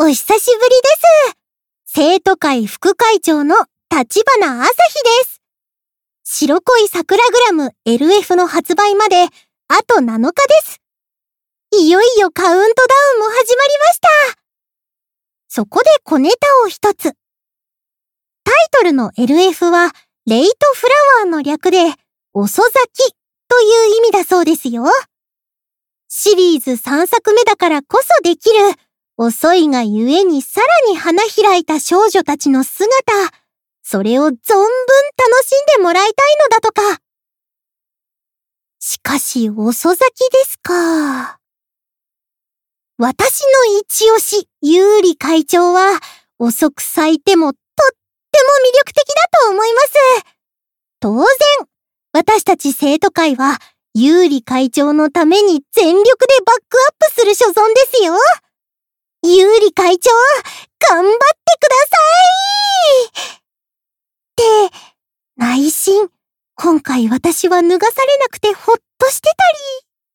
お久しぶりです。生徒会副会長の立花朝日です。白恋桜グラム LF の発売まであと7日です。いよいよカウントダウンも始まりました。そこで小ネタを一つ。タイトルの LF はレイトフラワーの略で遅咲きという意味だそうですよ。シリーズ3作目だからこそできる遅いがゆえにさらに花開いた少女たちの姿、それを存分楽しんでもらいたいのだとか。しかし遅咲きですか。私の一押し、優里会長は遅く咲いてもとっても魅力的だと思います。当然、私たち生徒会は優里会長のために全力でバックアップする所存ですよ。優里会長、頑張ってください！って、内心、今回私は脱がされなくてほっとしてたり。